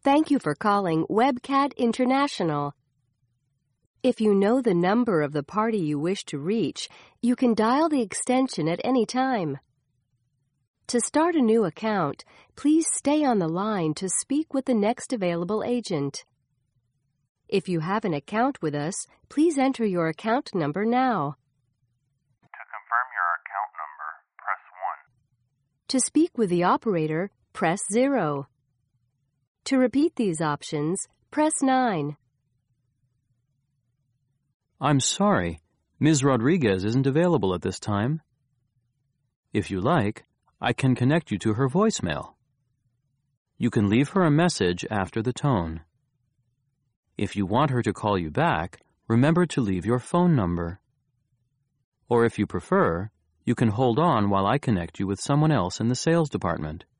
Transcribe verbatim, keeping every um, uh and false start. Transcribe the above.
Thank you for calling WebCat International. If you know the number of the party you wish to reach, you can dial the extension at any time. To start a new account, please stay on the line to speak with the next available agent. If you have an account with us, please enter your account number now. To confirm your account number, press one. To speak with the operator, press zero. To repeat these options, press nine. I'm sorry, Miz Rodriguez isn't available at this time. If you like, I can connect you to her voicemail. You can leave her a message after the tone. If you want her to call you back, remember to leave your phone number. Or if you prefer, you can hold on while I connect you with someone else in the sales department.